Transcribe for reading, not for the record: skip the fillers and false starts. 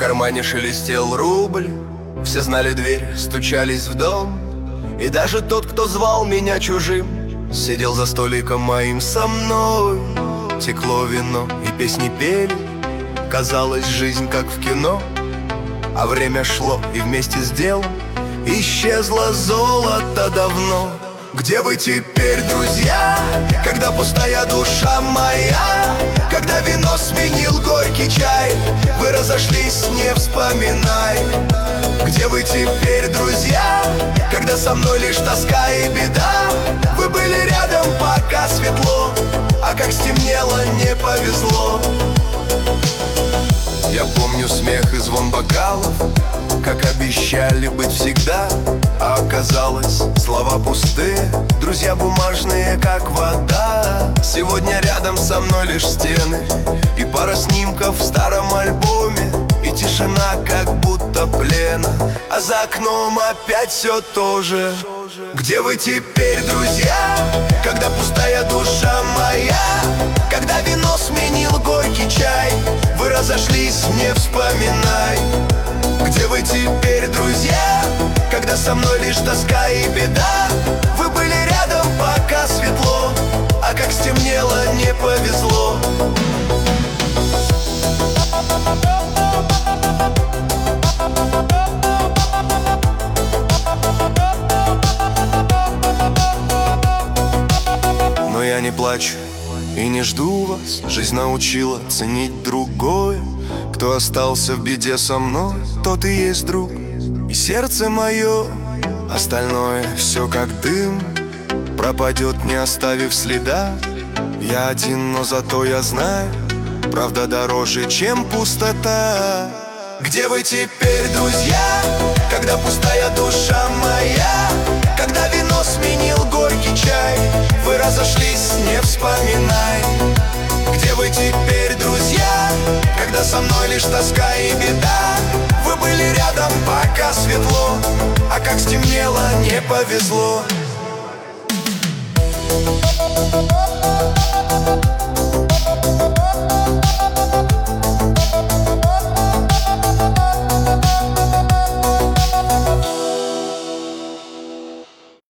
кармане шелестел рубль, все знали дверь, стучались в дом. И даже тот, кто звал меня чужим, сидел за столиком моим со мной. Текло вино и песни пели, казалось, жизнь как в кино. А время шло, и вместе с делом исчезло золото давно. Где вы теперь, друзья, когда пустая душа моя? Когда вино сменил горький чай, вы разошлись, не вспоминай. Где вы теперь, друзья, когда со мной лишь тоска и беда? Вы были рядом, пока светло, а как стемнело, не повезло. Я помню смех и звон бокалов, как обещали быть всегда, а оказалось, слова пустые, друзья бумажные, как вода. Сегодня рядом со мной лишь стены и пара снимков в старом альбоме, и тишина, как будто плена, а за окном опять все то же. Где вы теперь, друзья, когда пустая душа моя? Когда вино сменил горький чай, вы разошлись, не вспоминай. Где вы теперь, друзья, когда со мной лишь тоска и беда? Вы были рядом, пока светло, а как стемнело, не повезло. Но я не плачу и не жду вас. Жизнь научила ценить другое. Кто остался в беде со мной, тот и есть друг. И сердце мое, остальное все как дым, пропадет, не оставив следа. Я один, но зато я знаю, правда дороже, чем пустота. Где вы теперь, друзья, когда пустая душа моя? Когда вино сменил горький чай, вы разошлись, не вспоминай. Где вы теперь, друзья, когда со мной лишь тоска и беда? Вы были рядом, пока светло, а как стемнело, не повезло.